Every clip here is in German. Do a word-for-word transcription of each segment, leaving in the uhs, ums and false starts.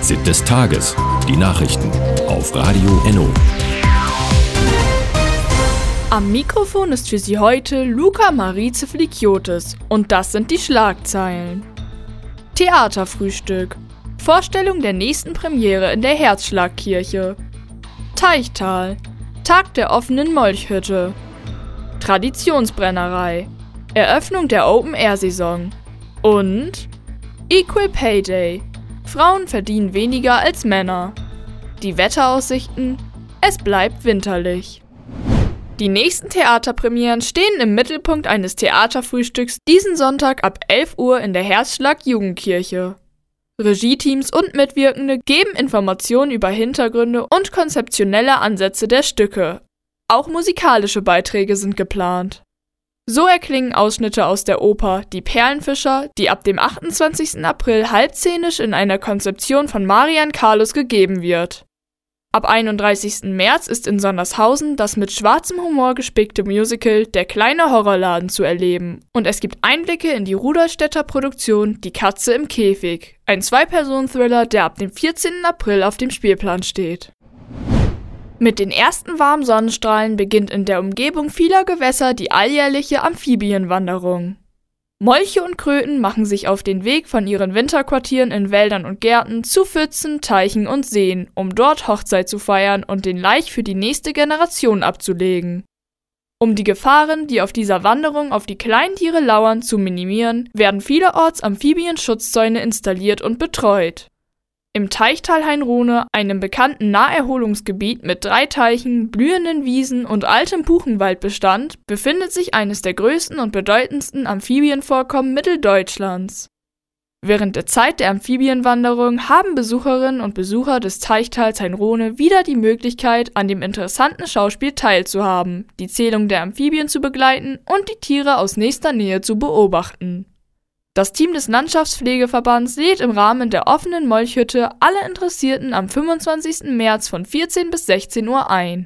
Fazit des Tages. Die Nachrichten auf Radio Enno. Am Mikrofon ist für Sie heute Luca Marice Flikiotis und das sind die Schlagzeilen. Theaterfrühstück. Vorstellung der nächsten Premiere in der Herzschlagkirche. Teichtal. Tag der offenen Molchhütte. Traditionsbrennerei. Eröffnung der Open-Air-Saison. Und Equal Pay Day. Frauen verdienen weniger als Männer. Die Wetteraussichten. Es bleibt winterlich. Die nächsten Theaterpremieren stehen im Mittelpunkt eines Theaterfrühstücks diesen Sonntag ab elf Uhr in der Herzschlag-Jugendkirche. Regieteams und Mitwirkende geben Informationen über Hintergründe und konzeptionelle Ansätze der Stücke. Auch musikalische Beiträge sind geplant. So erklingen Ausschnitte aus der Oper Die Perlenfischer, die ab dem achtundzwanzigsten April halbszenisch in einer Konzeption von Marian Carlos gegeben wird. Ab einunddreißigsten März ist in Sondershausen das mit schwarzem Humor gespickte Musical Der kleine Horrorladen zu erleben und es gibt Einblicke in die Rudolstädter Produktion Die Katze im Käfig, ein Zwei-Personen-Thriller, der ab dem vierzehnten April auf dem Spielplan steht. Mit den ersten warmen Sonnenstrahlen beginnt in der Umgebung vieler Gewässer die alljährliche Amphibienwanderung. Molche und Kröten machen sich auf den Weg von ihren Winterquartieren in Wäldern und Gärten zu Pfützen, Teichen und Seen, um dort Hochzeit zu feiern und den Laich für die nächste Generation abzulegen. Um die Gefahren, die auf dieser Wanderung auf die Kleintiere lauern, zu minimieren, werden vielerorts Amphibienschutzzäune installiert und betreut. Im Teichtal Hain-Rhone, einem bekannten Naherholungsgebiet mit drei Teichen, blühenden Wiesen und altem Buchenwaldbestand, befindet sich eines der größten und bedeutendsten Amphibienvorkommen Mitteldeutschlands. Während der Zeit der Amphibienwanderung haben Besucherinnen und Besucher des Teichtals Hain-Rhone wieder die Möglichkeit, an dem interessanten Schauspiel teilzuhaben, die Zählung der Amphibien zu begleiten und die Tiere aus nächster Nähe zu beobachten. Das Team des Landschaftspflegeverbands lädt im Rahmen der offenen Molchhütte alle Interessierten am fünfundzwanzigsten März von vierzehn bis sechzehn Uhr ein.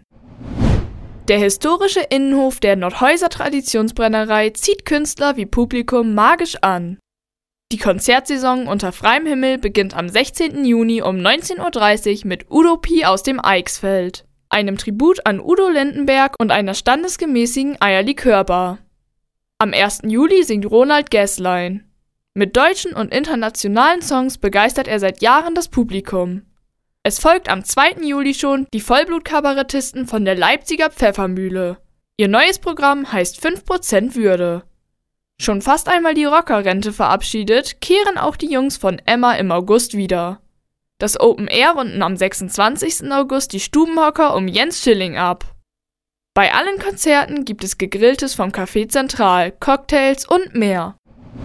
Der historische Innenhof der Nordhäuser Traditionsbrennerei zieht Künstler wie Publikum magisch an. Die Konzertsaison unter freiem Himmel beginnt am sechzehnten Juni um neunzehn Uhr dreißig mit Utopie aus dem Eichsfeld, einem Tribut an Udo Lindenberg und einer standesgemäßen Eierlikörbar. Am ersten Juli singt Ronald Gäßlein. Mit deutschen und internationalen Songs begeistert er seit Jahren das Publikum. Es folgt am zweiten Juli schon die Vollblut-Kabarettisten von der Leipziger Pfeffermühle. Ihr neues Programm heißt fünf Prozent Würde. Schon fast einmal die Rockerrente verabschiedet, kehren auch die Jungs von Emma im August wieder. Das Open Air runden am sechsundzwanzigsten August die Stubenhocker um Jens Schilling ab. Bei allen Konzerten gibt es Gegrilltes vom Café Zentral, Cocktails und mehr.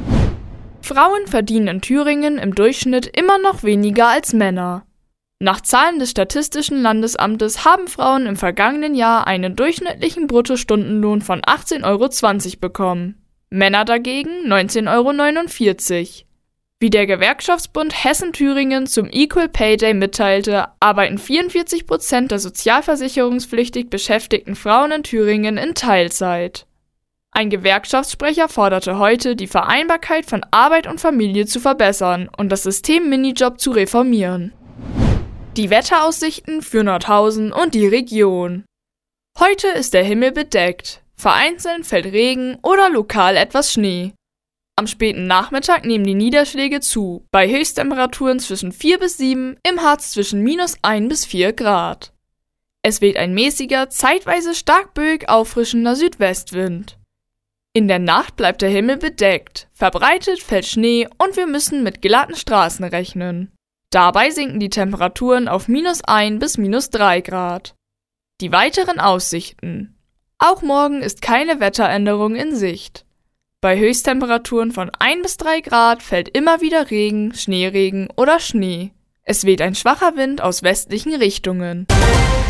Frauen verdienen in Thüringen im Durchschnitt immer noch weniger als Männer. Nach Zahlen des Statistischen Landesamtes haben Frauen im vergangenen Jahr einen durchschnittlichen Bruttostundenlohn von achtzehn Euro zwanzig bekommen, Männer dagegen neunzehn Euro neunundvierzig. Wie der Gewerkschaftsbund Hessen-Thüringen zum Equal Pay Day mitteilte, arbeiten vierundvierzig Prozent der sozialversicherungspflichtig beschäftigten Frauen in Thüringen in Teilzeit. Ein Gewerkschaftssprecher forderte heute, die Vereinbarkeit von Arbeit und Familie zu verbessern und das System Minijob zu reformieren. Die Wetteraussichten für Nordhausen und die Region. Heute ist der Himmel bedeckt. Vereinzelt fällt Regen oder lokal etwas Schnee. Am späten Nachmittag nehmen die Niederschläge zu, bei Höchsttemperaturen zwischen vier bis sieben, im Harz zwischen minus eins bis vier Grad. Es weht ein mäßiger, zeitweise stark böig auffrischender Südwestwind. In der Nacht bleibt der Himmel bedeckt, verbreitet fällt Schnee und wir müssen mit glatten Straßen rechnen. Dabei sinken die Temperaturen auf minus eins bis minus drei Grad. Die weiteren Aussichten. Auch morgen ist keine Wetteränderung in Sicht. Bei Höchsttemperaturen von eins bis drei Grad fällt immer wieder Regen, Schneeregen oder Schnee. Es weht ein schwacher Wind aus westlichen Richtungen.